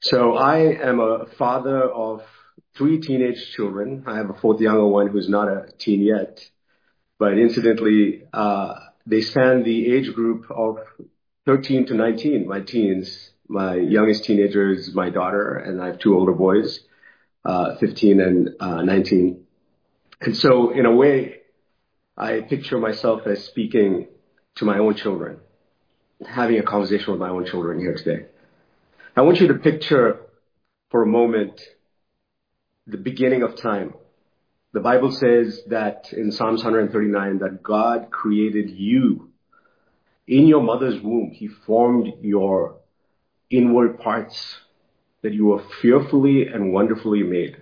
So I am a father of three teenage children. I have a fourth younger one who's not a teen yet. But incidentally, they span the age group of 13 to 19, my teens. My youngest teenager is my daughter, and I have two older boys, 15 and 19. And so in a way, I picture myself as speaking to my own children, having a conversation with my own children here today. I want you to picture for a moment the beginning of time. The Bible says that in Psalms 139 that God created you in your mother's womb. He formed your inward parts, that you were fearfully and wonderfully made.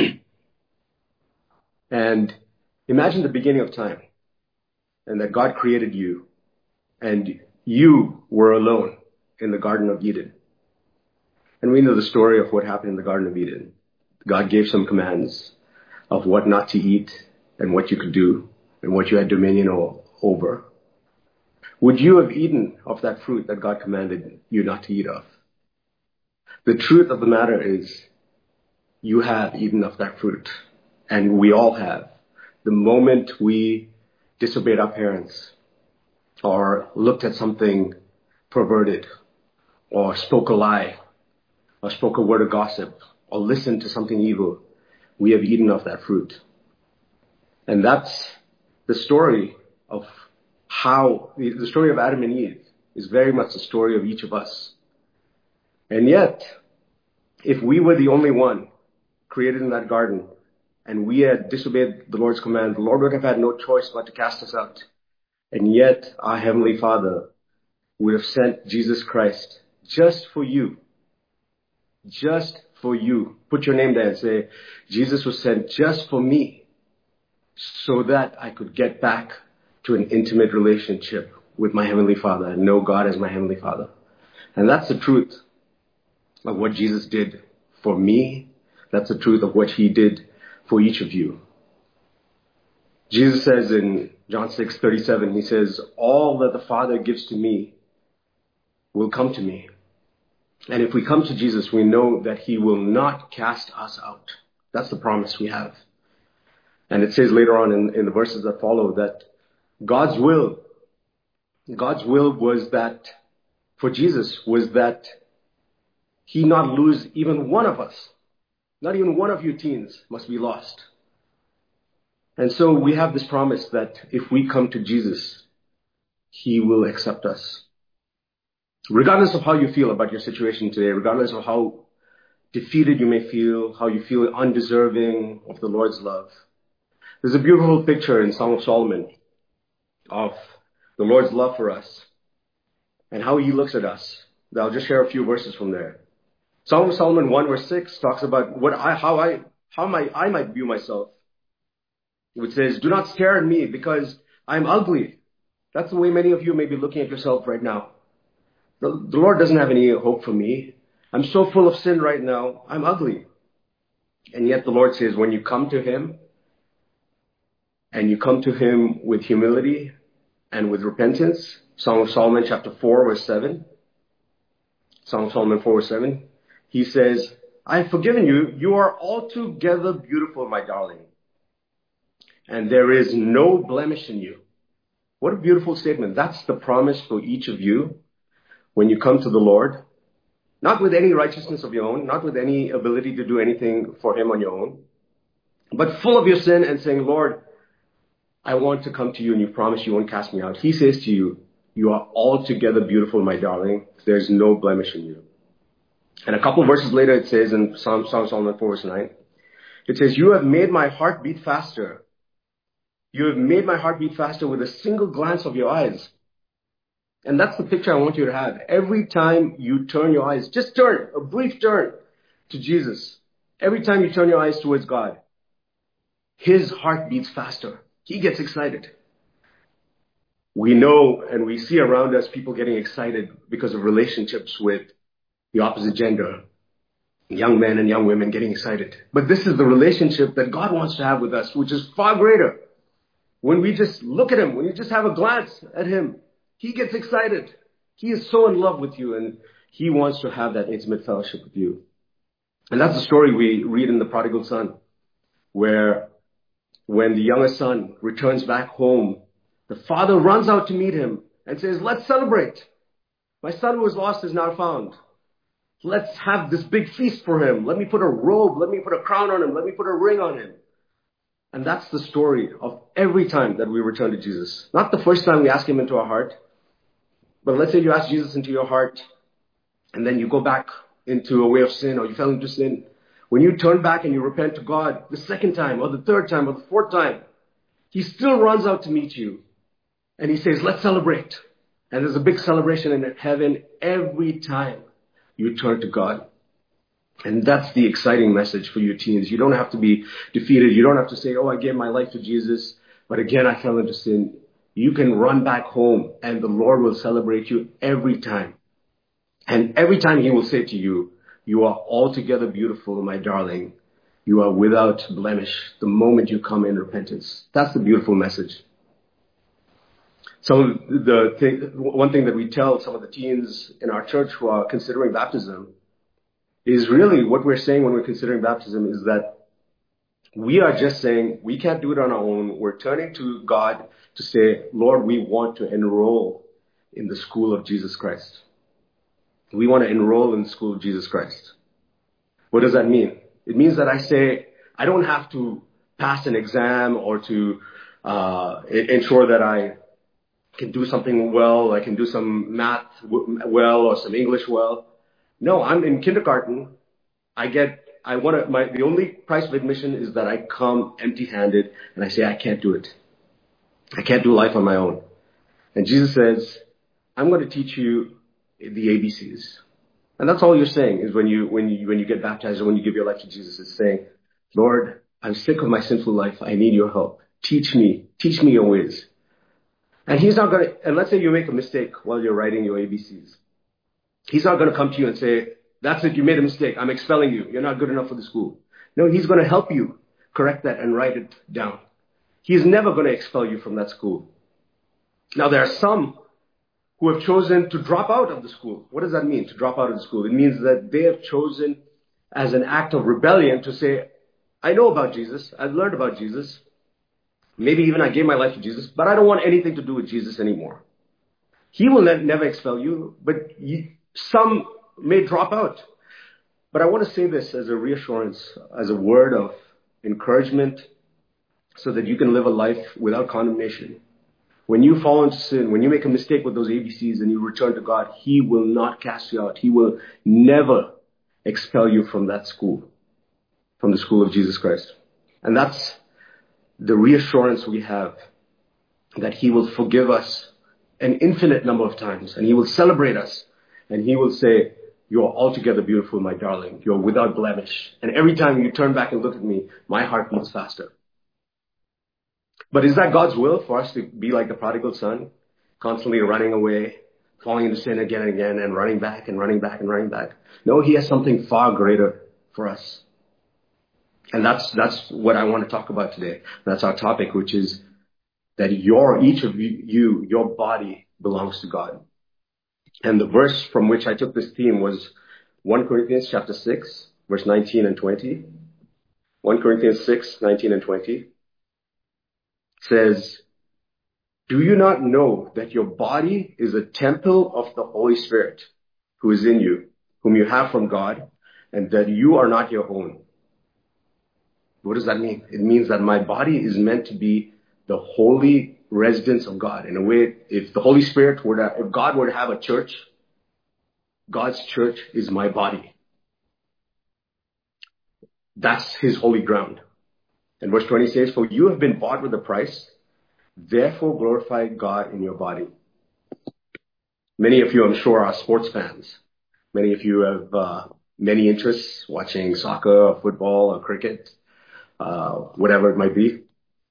And imagine the beginning of time and that God created you and you were alone in the Garden of Eden. And we know the story of what happened in the Garden of Eden. God gave some commands of what not to eat and what you could do and what you had dominion over. Would you have eaten of that fruit that God commanded you not to eat of? The truth of the matter is you have eaten of that fruit, and we all have. The moment we disobeyed our parents or looked at something perverted or spoke a lie or spoke a word of gossip or listened to something evil, we have eaten of that fruit. And that's the story of the story of Adam and Eve is very much the story of each of us. And yet, if we were the only one created in that garden and we had disobeyed the Lord's command, the Lord would have had no choice but to cast us out. And yet, our Heavenly Father would have sent Jesus Christ just for you. Just for you. Put your name there and say, Jesus was sent just for me so that I could get back to an intimate relationship with my Heavenly Father and know God as my Heavenly Father. And that's the truth of what Jesus did for me. That's the truth of what He did for each of you. Jesus says in John 6:37, He says, all that the Father gives to me will come to me. And if we come to Jesus, we know that He will not cast us out. That's the promise we have. And it says later on in the verses that follow that God's will was that, for Jesus, was that He not lose even one of us. Not even one of you teens must be lost. And so we have this promise that if we come to Jesus, He will accept us. Regardless of how you feel about your situation today, regardless of how defeated you may feel, how you feel undeserving of the Lord's love, there's a beautiful picture in Song of Solomon of the Lord's love for us and how He looks at us. I'll just share a few verses from there. Song of Solomon 1 verse 6 talks about how I might view myself. Which says, do not stare at me because I'm ugly. That's the way many of you may be looking at yourself right now. The Lord doesn't have any hope for me. I'm so full of sin right now. I'm ugly. And yet the Lord says, when you come to Him, and you come to Him with humility and with repentance, Song of Solomon chapter 4 verse 7, Song of Solomon 4 verse 7, He says, I have forgiven you. You are altogether beautiful, my darling. And there is no blemish in you. What a beautiful statement. That's the promise for each of you when you come to the Lord. Not with any righteousness of your own, not with any ability to do anything for Him on your own, but full of your sin and saying, Lord, I want to come to you and you promise you won't cast me out. He says to you, you are altogether beautiful, my darling. There's no blemish in you. And a couple of verses later it says in Psalm Solomon 4 verse 9, it says, you have made my heart beat faster. You have made my heart beat faster with a single glance of your eyes. And that's the picture I want you to have. Every time you turn your eyes, just turn, a brief turn to Jesus. Every time you turn your eyes towards God, His heart beats faster. He gets excited. We know and we see around us people getting excited because of relationships with the opposite gender. Young men and young women getting excited. But this is the relationship that God wants to have with us, which is far greater. When we just look at Him, when you just have a glance at Him, He gets excited. He is so in love with you and He wants to have that intimate fellowship with you. And that's the story we read in the prodigal son, where when the younger son returns back home, the father runs out to meet him and says, let's celebrate. My son who was lost is now found. Let's have this big feast for him. Let me put a robe. Let me put a crown on him. Let me put a ring on him. And that's the story of every time that we return to Jesus. Not the first time we ask him into our heart, but let's say you ask Jesus into your heart and then you go back into a way of sin or you fell into sin. When you turn back and you repent to God the second time or the third time or the fourth time, he still runs out to meet you. And he says, let's celebrate. And there's a big celebration in heaven every time you turn to God. And that's the exciting message for you teens. You don't have to be defeated. You don't have to say, oh, I gave my life to Jesus, but again, I fell into sin. You can run back home and the Lord will celebrate you every time. And every time he will say to you, you are altogether beautiful, my darling. You are without blemish the moment you come in repentance. That's the beautiful message. One thing that we tell some of the teens in our church who are considering baptism is really what we're saying when we're considering baptism is that we are just saying we can't do it on our own. We're turning to God to say, Lord, we want to enroll in the school of Jesus Christ. We want to enroll in the school of Jesus Christ. What does that mean? It means that I say, I don't have to pass an exam or to ensure that I can do something well, I can do some math well or some English well. No, I'm in kindergarten. The only price of admission is that I come empty-handed and I say, I can't do it. I can't do life on my own. And Jesus says, I'm going to teach you the ABCs. And that's all you're saying is when you get baptized or when you give your life to Jesus, it's saying, Lord, I'm sick of my sinful life. I need your help. Teach me your ways. And and let's say you make a mistake while you're writing your ABCs. He's not going to come to you and say, that's it, you made a mistake. I'm expelling you. You're not good enough for the school. No, he's going to help you correct that and write it down. He's never going to expel you from that school. Now, there are some who have chosen to drop out of the school. What does that mean, to drop out of the school? It means that they have chosen as an act of rebellion to say, I know about Jesus. I've learned about Jesus. Maybe even I gave my life to Jesus, but I don't want anything to do with Jesus anymore. He will never expel you, but some may drop out. But I want to say this as a reassurance, as a word of encouragement, so that you can live a life without condemnation. When you fall into sin, when you make a mistake with those ABCs and you return to God, he will not cast you out. He will never expel you from that school, from the school of Jesus Christ. And that's the reassurance we have, that he will forgive us an infinite number of times, and he will celebrate us, and he will say, you are altogether beautiful, my darling. You're without blemish. And every time you turn back and look at me, my heart beats faster. But is that God's will for us to be like the prodigal son, constantly running away, falling into sin again and again, and running back and running back and running back? No, he has something far greater for us. And that's what I want to talk about today. That's our topic, which is that each of you, your body belongs to God. And the verse from which I took this theme was 1 Corinthians chapter 6, verse 19 and 20. 1 Corinthians 6, 19 and 20 says, do you not know that your body is a temple of the Holy Spirit who is in you, whom you have from God, and that you are not your own? What does that mean? It means that my body is meant to be the holy residence of God. In a way, if the Holy Spirit if God were to have a church, God's church is my body. That's his holy ground. And verse 20 says, for you have been bought with a price, therefore glorify God in your body. Many of you, I'm sure, are sports fans. Many of you have many interests, watching soccer or football or cricket, whatever it might be.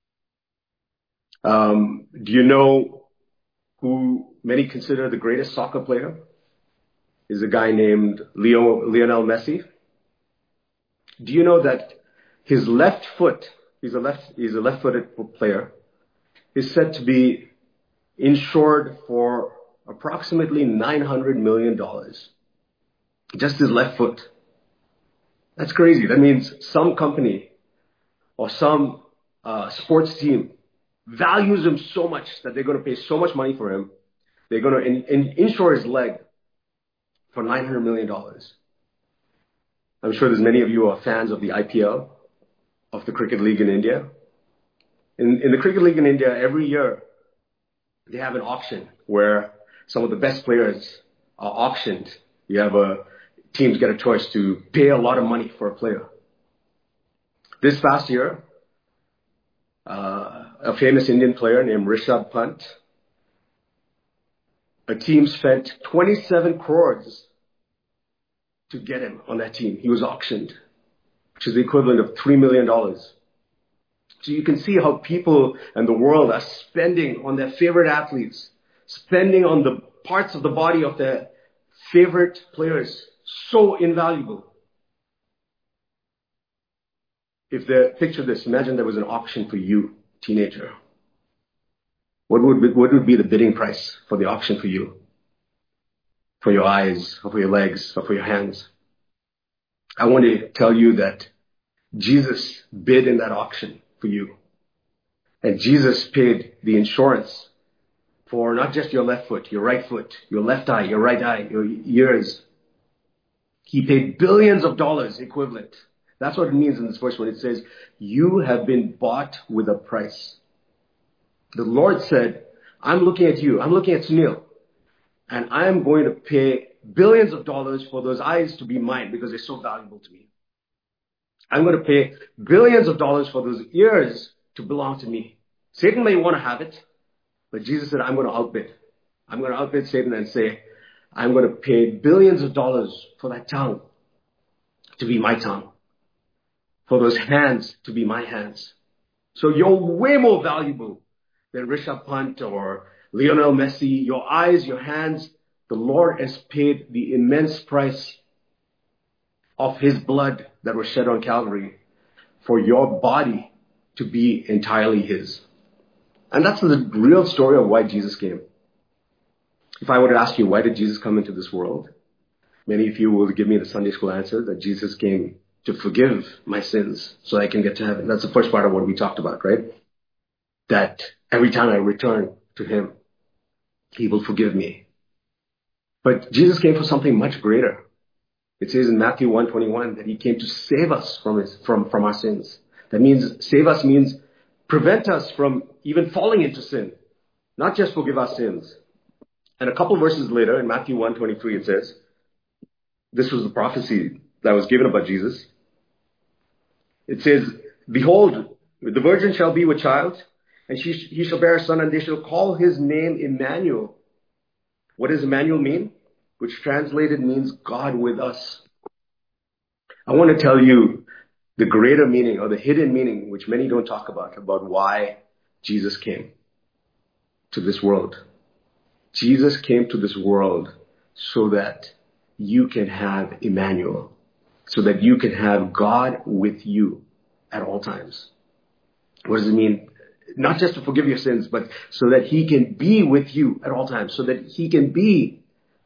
Do you know who many consider the greatest soccer player? Is a guy named Lionel Messi. Do you know that his left foot, he's a left-footed player, is said to be insured for approximately $900 million. Just his left foot. That's crazy. That means some company or some sports team values him so much that they're going to pay so much money for him. They're going to insure his leg for $900 million. I'm sure there's many of you are fans of the IPL, of the Cricket League in India. In the Cricket League in India, every year they have an auction where some of the best players are auctioned. You have teams get a choice to pay a lot of money for a player. This past year, a famous Indian player named Rishabh Pant, a team spent 27 crores to get him on that team. He was auctioned, which is the equivalent of $3 million. So you can see how people and the world are spending on their favorite athletes, spending on the parts of the body of their favorite players, so invaluable. Picture this, imagine there was an auction for you, teenager. What would be the bidding price for the auction for you? For your eyes, or for your legs, or for your hands? I want to tell you that Jesus bid in that auction for you. And Jesus paid the insurance for not just your left foot, your right foot, your left eye, your right eye, your ears. He paid billions of dollars equivalent. That's what it means in this verse when it says, you have been bought with a price. The Lord said, I'm looking at you. I'm looking at Sunil. And I am going to pay billions of dollars for those eyes to be mine because they're so valuable to me. I'm going to pay billions of dollars for those ears to belong to me. Satan may want to have it, but Jesus said, I'm going to outbid. I'm going to outbid Satan and say, I'm going to pay billions of dollars for that tongue to be my tongue, for those hands to be my hands. So you're way more valuable than Rishabh Pant or Lionel Messi. Your eyes, your hands, the Lord has paid the immense price of his blood that was shed on Calvary for your body to be entirely his. And that's the real story of why Jesus came. If I were to ask you, why did Jesus come into this world? Many of you will give me the Sunday school answer that Jesus came to forgive my sins so I can get to heaven. That's the first part of what we talked about, right? That every time I return to him, he will forgive me. But Jesus came for something much greater. It says in Matthew 1:21 that he came to save us from our sins. That means, save us means prevent us from even falling into sin, not just forgive our sins. And a couple verses later, in Matthew 1:23, it says, this was the prophecy that was given about Jesus. It says, behold, the virgin shall be with child, and he shall bear a son, and they shall call his name Emmanuel. What does Emmanuel mean? Which translated means God with us. I want to tell you the greater meaning or the hidden meaning, which many don't talk about why Jesus came to this world. Jesus came to this world so that you can have Emmanuel, so that you can have God with you at all times. What does it mean? Not just to forgive your sins, but so that he can be with you at all times, so that he can be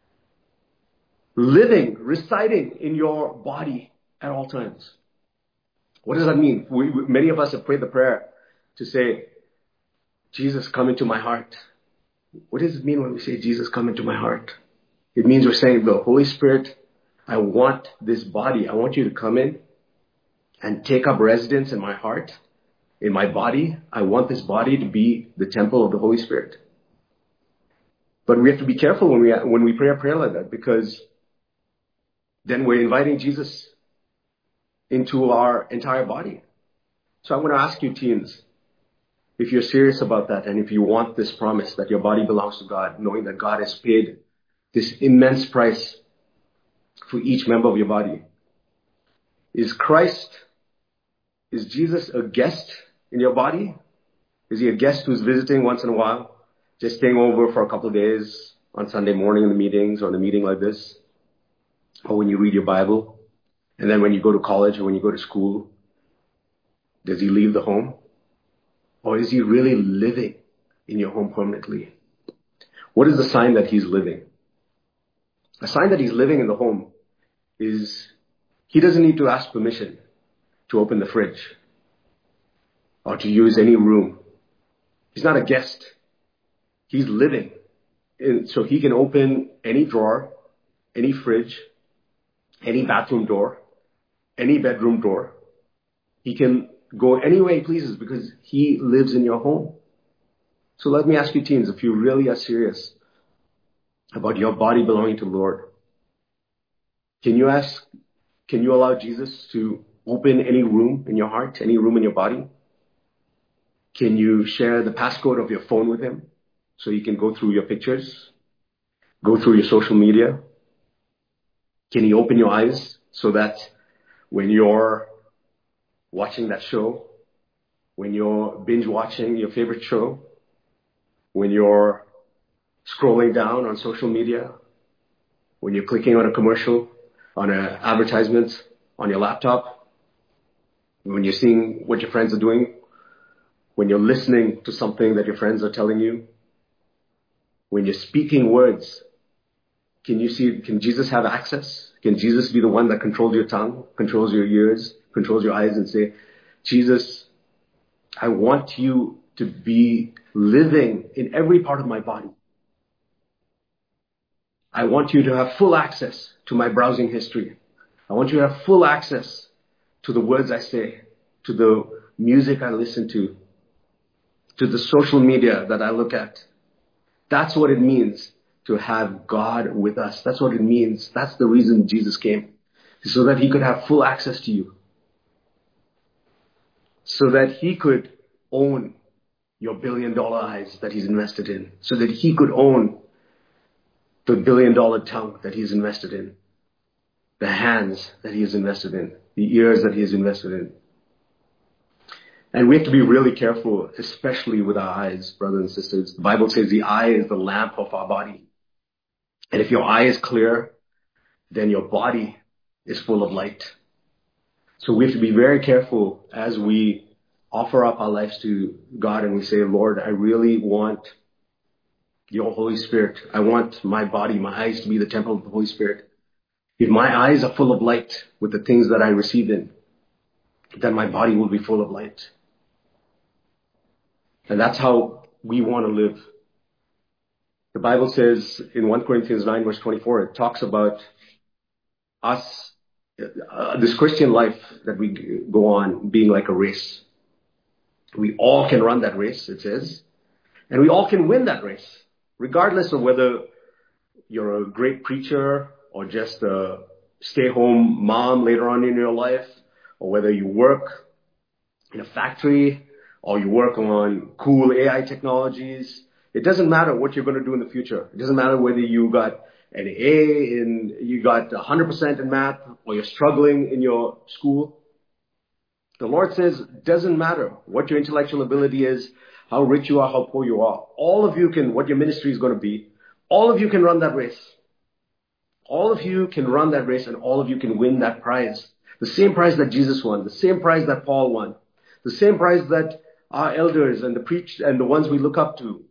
living, residing in your body at all times. What does that mean? Many of us have prayed the prayer to say, Jesus, come into my heart. What does it mean when we say, Jesus, come into my heart? It means we're saying, the Holy Spirit, I want this body. I want you to come in and take up residence in my heart, in my body. I want this body to be the temple of the Holy Spirit. But we have to be careful when we pray a prayer like that, because then we're inviting Jesus into our entire body. So I want to ask you, teens, if you're serious about that, and if you want this promise that your body belongs to God, knowing that God has paid this immense price for each member of your body, is Jesus a guest in your body? Is he a guest who's visiting once in a while, just staying over for a couple of days on Sunday morning in the meetings or in a meeting like this, or when you read your Bible, and then when you go to college or when you go to school, does he leave the home? Or is he really living in your home permanently? What is the sign that he's living? A sign that he's living in the home is He doesn't need to ask permission to open the fridge or to use any room. He's not a guest. He's living. So he can open any drawer, any fridge, any bathroom door, any bedroom door. He can go any way he pleases because he lives in your home. So let me ask you teens, if you really are serious about your body belonging to the Lord, can you allow Jesus to open any room in your heart, any room in your body? Can you share the passcode of your phone with him so he can go through your pictures, go through your social media? Can he open your eyes so that when you're watching that show, when you're binge watching your favorite show, when you're scrolling down on social media, when you're clicking on a commercial, on an advertisement on your laptop, when you're seeing what your friends are doing, when you're listening to something that your friends are telling you, when you're speaking words, can Jesus have access? Can Jesus be the one that controls your tongue, controls your ears, controls your eyes, and say, Jesus, I want you to be living in every part of my body. I want you to have full access to my browsing history. I want you to have full access to the words I say, to the music I listen to the social media that I look at. That's what it means to have God with us. That's what it means. That's the reason Jesus came, so that he could have full access to you, so that he could own your $1 billion eyes that he's invested in, so that he could own the $1 billion tongue that he's invested in, the hands that he has invested in, the ears that he has invested in. And we have to be really careful, especially with our eyes, brothers and sisters. The Bible says the eye is the lamp of our body. And if your eye is clear, then your body is full of light. So we have to be very careful as we offer up our lives to God and we say, Lord, I really want your Holy Spirit. I want my body, my eyes to be the temple of the Holy Spirit. If my eyes are full of light with the things that I receive in, then my body will be full of light. And that's how we want to live. The Bible says in 1 Corinthians 9 verse 24, it talks about us, this Christian life that we go on being like a race. We all can run that race, it says, and we all can win that race, regardless of whether you're a great preacher or just a stay-home mom later on in your life, or whether you work in a factory or you work on cool AI technologies. It doesn't matter what you're going to do in the future. It doesn't matter whether you got an A you got 100% in math, or you're struggling in your school. The Lord says, it doesn't matter what your intellectual ability is, how rich you are, how poor you are. All of you can, what your ministry is going to be, all of you can run that race. All of you can run that race, and all of you can win that prize. The same prize that Jesus won, the same prize that Paul won, the same prize that our elders and the ones we look up to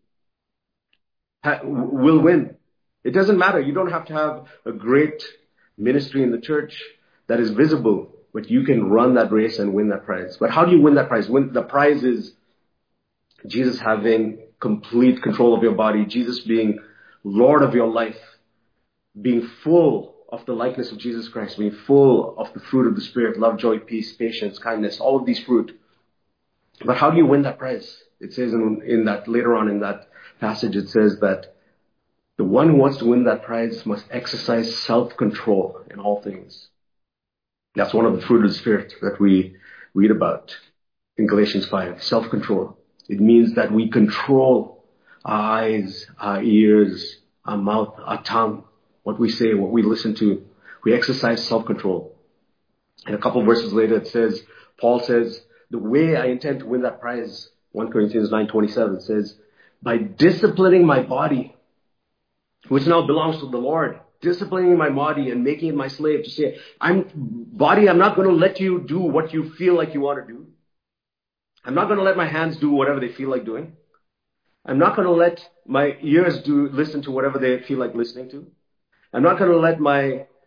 will win. It doesn't matter. You don't have to have a great ministry in the church that is visible, but you can run that race and win that prize. But how do you win that prize? The prize is Jesus having complete control of your body, Jesus being Lord of your life, being full of the likeness of Jesus Christ, being full of the fruit of the Spirit, love, joy, peace, patience, kindness, all of these fruit. But how do you win that prize? It says in that later on in that passage, it says that the one who wants to win that prize must exercise self-control in all things. That's one of the fruit of the Spirit that we read about in Galatians 5, self-control. It means that we control our eyes, our ears, our mouth, our tongue, what we say, what we listen to. We exercise self-control. And a couple of verses later it says, Paul says, the way I intend to win that prize, 1 Corinthians 9:27 says, by disciplining my body, which now belongs to the Lord, disciplining my body and making it my slave, to say, I'm not going to let you do what you feel like you want to do. I'm not going to let my hands do whatever they feel like doing. I'm not going to let my ears listen to whatever they feel like listening to. I'm not going to let my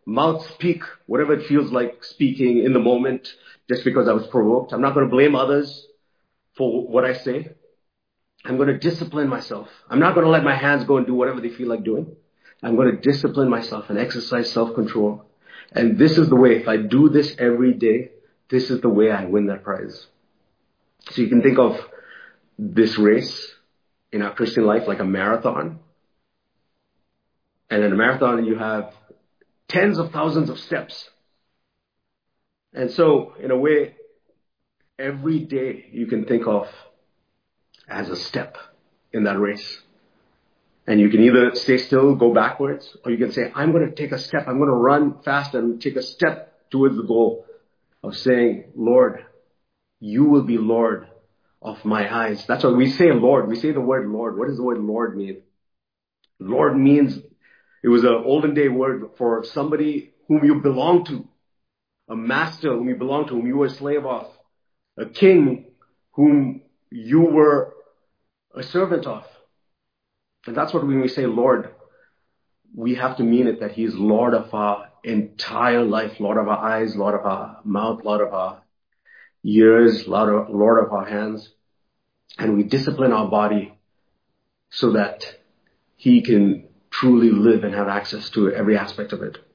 mouth speak whatever it feels like speaking in the moment just because I was provoked. I'm not going to blame others for what I say. I'm going to discipline myself. I'm not going to let my hands go and do whatever they feel like doing. I'm going to discipline myself and exercise self-control. And this is the way, if I do this every day, this is the way I win that prize. So you can think of this race in our Christian life like a marathon. And in a marathon, you have tens of thousands of steps. And so, in a way, every day you can think of as a step in that race. And you can either stay still, go backwards, or you can say, I'm going to take a step. I'm going to run fast and take a step towards the goal of saying, Lord, you will be Lord of my eyes. That's why we say Lord. We say the word Lord. What does the word Lord mean? Lord means, it was an olden day word for somebody whom you belong to, a master whom you belong to, whom you were a slave of, a king whom you were a servant of. And that's what when we say Lord, we have to mean it that He is Lord of our entire life, Lord of our eyes, Lord of our mouth, Lord of our ears, Lord of our hands. And we discipline our body so that He can truly live and have access to every aspect of it.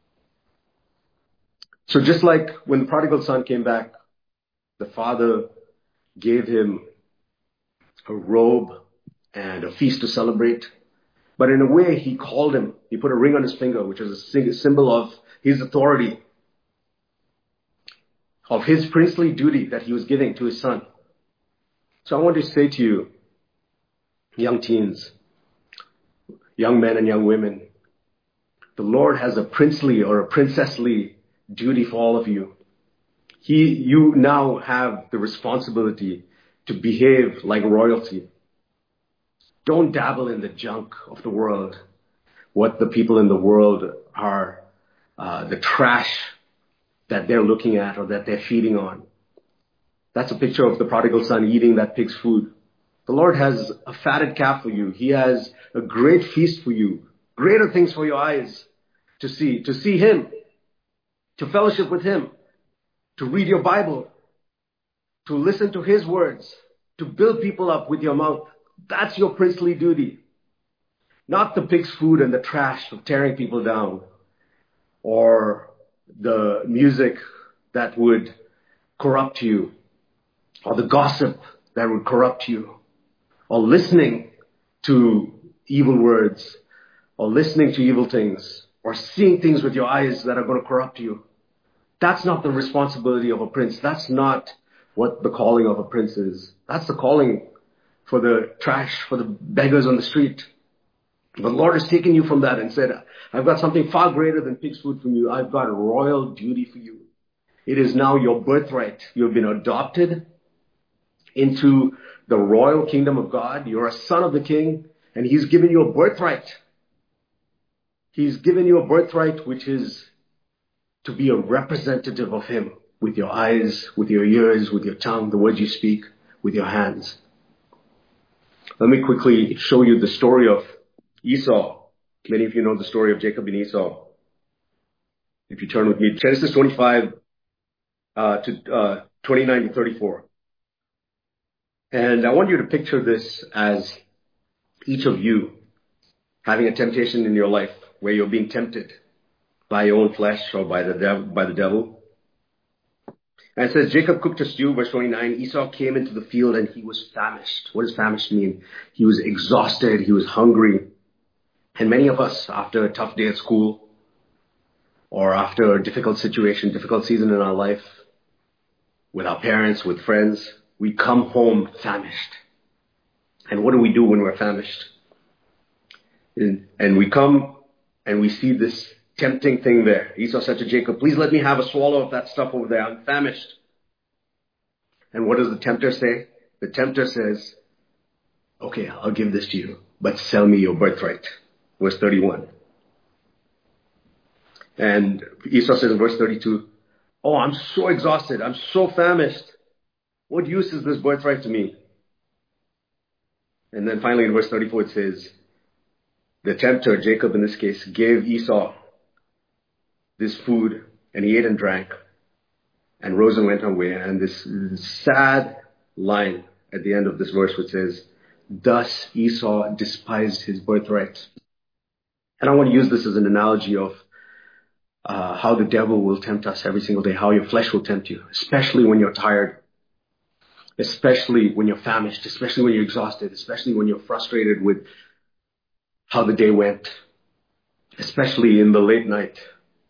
So just like when the prodigal son came back, the father gave him a robe and a feast to celebrate. But in a way, He called him. He put a ring on his finger, which is a symbol of His authority, of His princely duty that He was giving to His son. So I want to say to you, young teens, young men and young women, the Lord has a princely or a princessly duty for all of you. You now have the responsibility to behave like royalty. Don't dabble in the junk of the world, what the people in the world are, the trash that they're looking at or that they're feeding on. That's a picture of the prodigal son eating that pig's food. The Lord has a fatted calf for you. He has a great feast for you, greater things for your eyes to see Him, to fellowship with Him, to read your Bible, to listen to His words, to build people up with your mouth. That's your princely duty. Not the pig's food and the trash of tearing people down, or the music that would corrupt you, or the gossip that would corrupt you, or listening to evil words, or listening to evil things, or seeing things with your eyes that are going to corrupt you. That's not the responsibility of a prince. That's not what the calling of a prince is. That's the calling for the trash, for the beggars on the street. But the Lord has taken you from that and said, I've got something far greater than pig's food for you. I've got a royal duty for you. It is now your birthright. You have been adopted into the royal kingdom of God. You're a son of the King, and He's given you a birthright. He's given you a birthright, which is to be a representative of Him with your eyes, with your ears, with your tongue, the words you speak, with your hands. Let me quickly show you the story of Esau. Many of you know the story of Jacob and Esau. If you turn with me, Genesis 25 to 29 to 34. And I want you to picture this as each of you having a temptation in your life where you're being tempted by your own flesh or by the devil. And it says, Jacob cooked a stew, verse 29. Esau came into the field and he was famished. What does famished mean? He was exhausted. He was hungry. And many of us, after a tough day at school or after a difficult situation, difficult season in our life, with our parents, with friends, we come home famished. And what do we do when we're famished? And we come and we see this tempting thing there. Esau said to Jacob, please let me have a swallow of that stuff over there. I'm famished. And what does the tempter say? The tempter says, okay, I'll give this to you, but sell me your birthright. Verse 31. And Esau says in verse 32, oh, I'm so exhausted. I'm so famished. What use is this birthright to me? And then finally in verse 34 it says, the tempter, Jacob in this case, gave Esau this food, and he ate and drank, and rose and went on way. And this sad line at the end of this verse which says, thus Esau despised his birthright. And I want to use this as an analogy of how the devil will tempt us every single day, how your flesh will tempt you, especially when you're tired, especially when you're famished, especially when you're exhausted, especially when you're frustrated with how the day went, especially in the late night.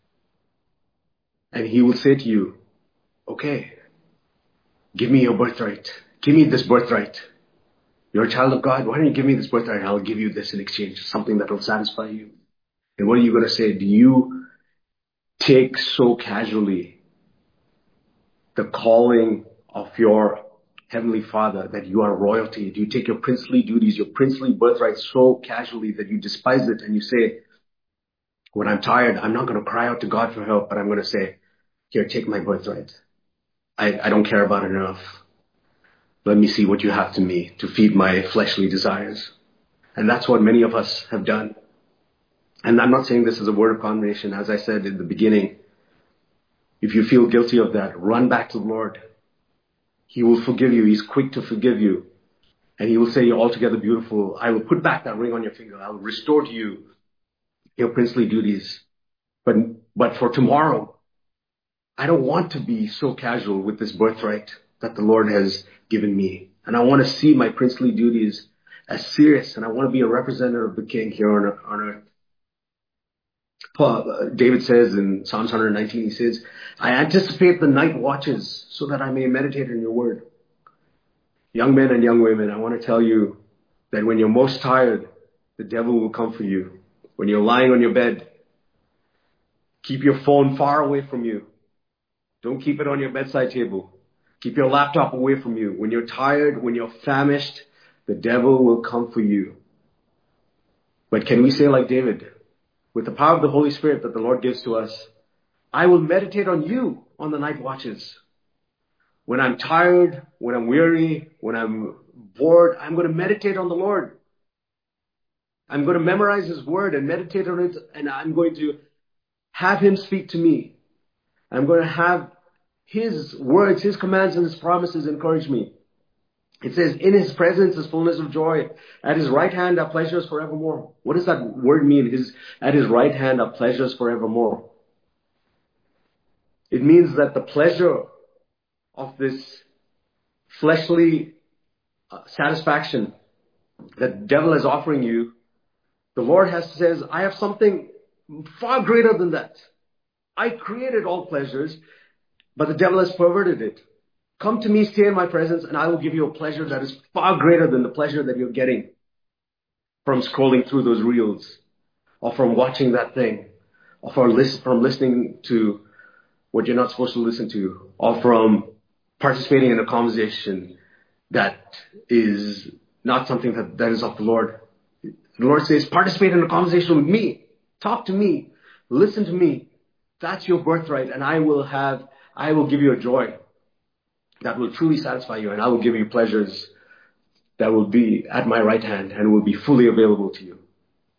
And he will say to you, okay, give me your birthright. Give me this birthright. You're a child of God. Why don't you give me this birthright? I'll give you this in exchange, something that will satisfy you. And what are you going to say? Do you take so casually the calling of your Heavenly Father that you are royalty? Do you take your princely duties, your princely birthright so casually that you despise it and you say, when I'm tired, I'm not going to cry out to God for help, but I'm going to say, here, take my birthright. I don't care about it enough. Let me see what you have to me to feed my fleshly desires. And that's what many of us have done. And I'm not saying this as a word of condemnation. As I said in the beginning, if you feel guilty of that, run back to the Lord. He will forgive you. He's quick to forgive you. And he will say, you're altogether beautiful. I will put back that ring on your finger. I will restore to you your princely duties. But for tomorrow, I don't want to be so casual with this birthright that the Lord has given me. And I want to see my princely duties as serious. And I want to be a representative of the King here on earth. David says in Psalms 119, he says, I anticipate the night watches so that I may meditate on your word. Young men and young women, I want to tell you that when you're most tired, the devil will come for you. When you're lying on your bed, keep your phone far away from you. Don't keep it on your bedside table. Keep your laptop away from you. When you're tired, when you're famished, the devil will come for you. But can we say like David, with the power of the Holy Spirit that the Lord gives to us, I will meditate on you on the night watches. When I'm tired, when I'm weary, when I'm bored, I'm going to meditate on the Lord. I'm going to memorize His word and meditate on it, and I'm going to have Him speak to me. I'm going to have His words, His commands, and His promises encourage me. It says, in His presence is fullness of joy. At His right hand are pleasures forevermore. What does that word mean? At His right hand are pleasures forevermore. It means that the pleasure of this fleshly satisfaction that the devil is offering you, the Lord says, I have something far greater than that. I created all pleasures, but the devil has perverted it. Come to me, stay in my presence, and I will give you a pleasure that is far greater than the pleasure that you're getting from scrolling through those reels, or from watching that thing, or from listening to what you're not supposed to listen to, or from participating in a conversation that is not something that is of the Lord. The Lord says, participate in a conversation with me. Talk to me. Listen to me. That's your birthright, and I will give you a joy that will truly satisfy you, and I will give you pleasures that will be at my right hand and will be fully available to you.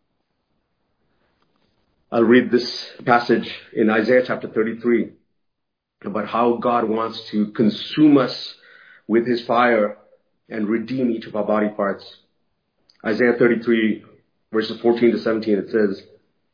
I'll read this passage in Isaiah chapter 33 about how God wants to consume us with His fire and redeem each of our body parts. Isaiah 33 verses 14 to 17, it says,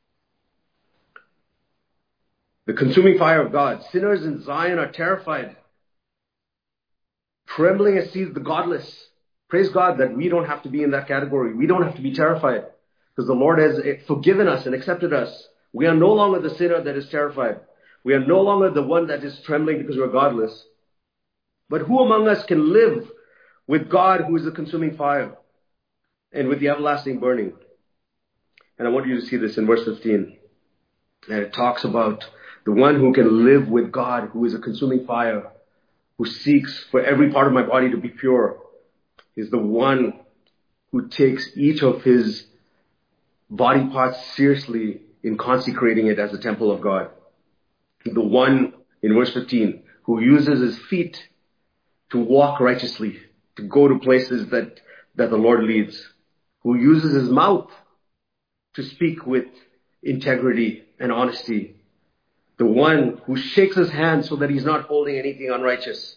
the consuming fire of God. Sinners in Zion are terrified, trembling as sees the godless. Praise God that we don't have to be in that category. We don't have to be terrified because the Lord has forgiven us and accepted us. We are no longer the sinner that is terrified. We are no longer the one that is trembling because we're godless. But who among us can live with God who is the consuming fire and with the everlasting burning? And I want you to see this in verse 15. And it talks about the one who can live with God who is a consuming fire, who seeks for every part of my body to be pure, is the one who takes each of his body parts seriously in consecrating it as a temple of God. The one, in verse 15, who uses his feet to walk righteously, to go to places that the Lord leads, who uses his mouth to speak with integrity and honesty, The one who shakes his hand so that he's not holding anything unrighteous.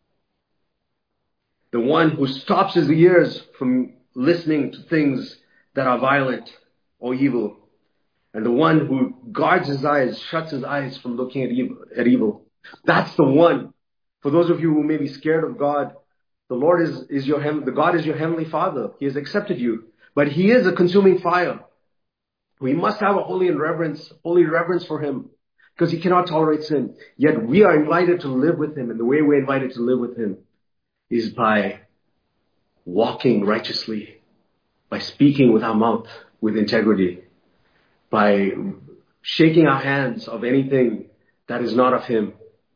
The one who stops his ears from listening to things that are violent or evil. And the one who guards his eyes, shuts his eyes from looking at evil. That's the one. For those of you who may be scared of God, the Lord the God is your heavenly Father. He has accepted you. But He is a consuming fire. We must have a holy reverence for Him, because He cannot tolerate sin. Yet we are invited to live with Him. And the way we're invited to live with Him is by walking righteously, by speaking with our mouth with integrity, by shaking our hands of anything that is not of Him,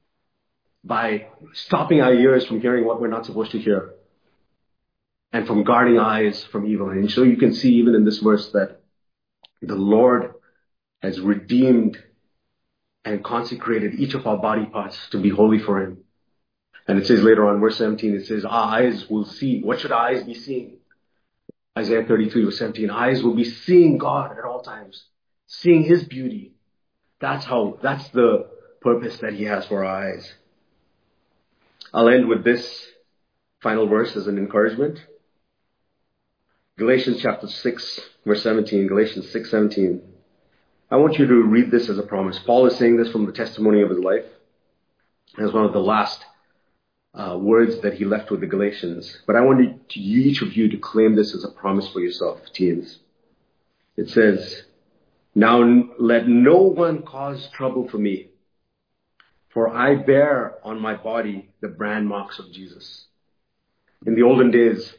by stopping our ears from hearing what we're not supposed to hear, and from guarding our eyes from evil. And so you can see even in this verse that the Lord has redeemed and consecrated each of our body parts to be holy for Him. And it says later on, verse 17, it says, our eyes will see. What should our eyes be seeing? Isaiah 33 verse 17, eyes will be seeing God at all times, seeing His beauty. That's the purpose that He has for our eyes. I'll end with this final verse as an encouragement. Galatians chapter 6, verse 17, Galatians 6:17. I want you to read this as a promise. Paul is saying this from the testimony of his life. As one of the last words that he left with the Galatians. But I want each of you to claim this as a promise for yourself, teens. It says, now let no one cause trouble for me, for I bear on my body the brand marks of Jesus. In the olden days,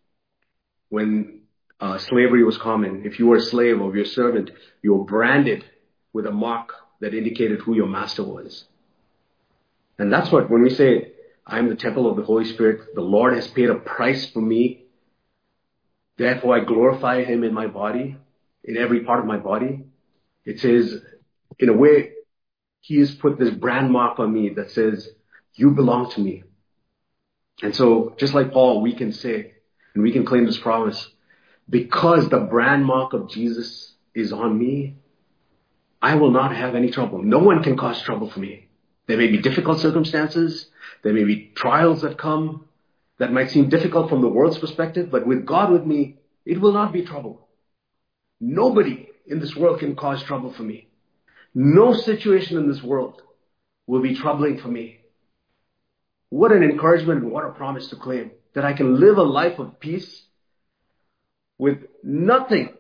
when slavery was common, if you were a slave or your servant, you were branded with a mark that indicated who your master was. And that's what, when we say, I am the temple of the Holy Spirit, the Lord has paid a price for me, therefore I glorify Him in my body, in every part of my body. It says, in a way, He has put this brand mark on me that says, you belong to me. And so, just like Paul, we can say, and we can claim this promise, because the brand mark of Jesus is on me, I will not have any trouble. No one can cause trouble for me. There may be difficult circumstances. There may be trials that come that might seem difficult from the world's perspective, but with God with me, it will not be trouble. Nobody in this world can cause trouble for me. No situation in this world will be troubling for me. What an encouragement and what a promise to claim that I can live a life of peace with nothing,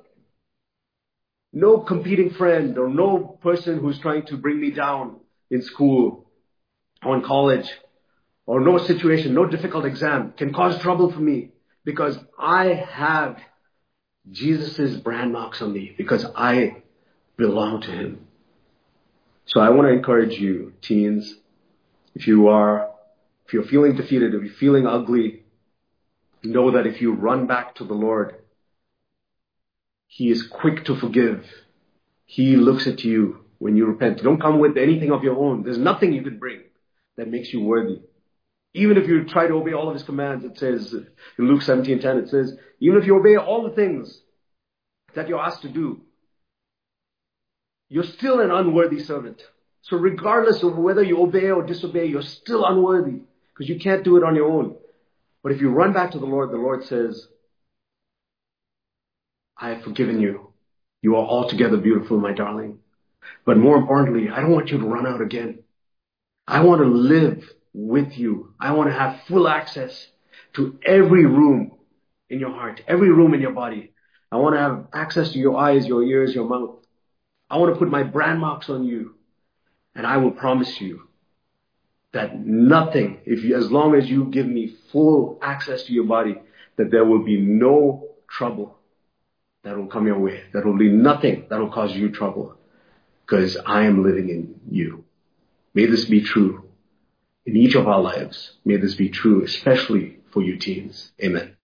no competing friend or no person who's trying to bring me down in school or in college, or no situation, no difficult exam can cause trouble for me, because I have Jesus' brand marks on me, because I belong to Him. So I want to encourage you, teens, if you're feeling defeated, if you're feeling ugly, know that if you run back to the Lord, He is quick to forgive. He looks at you when you repent. Don't come with anything of your own. There's nothing you can bring that makes you worthy. Even if you try to obey all of His commands, it says in Luke 17:10, it says, even if you obey all the things that you're asked to do, you're still an unworthy servant. So regardless of whether you obey or disobey, you're still unworthy, because you can't do it on your own. But if you run back to the Lord says, I have forgiven you. You are altogether beautiful, my darling. But more importantly, I don't want you to run out again. I want to live with you. I want to have full access to every room in your heart, every room in your body. I want to have access to your eyes, your ears, your mouth. I want to put my brand marks on you. And I will promise you that nothing, as long as you give me full access to your body, that there will be no trouble that will come your way. There will be nothing that will cause you trouble, because I am living in you. May this be true in each of our lives. May this be true, especially for you teens. Amen.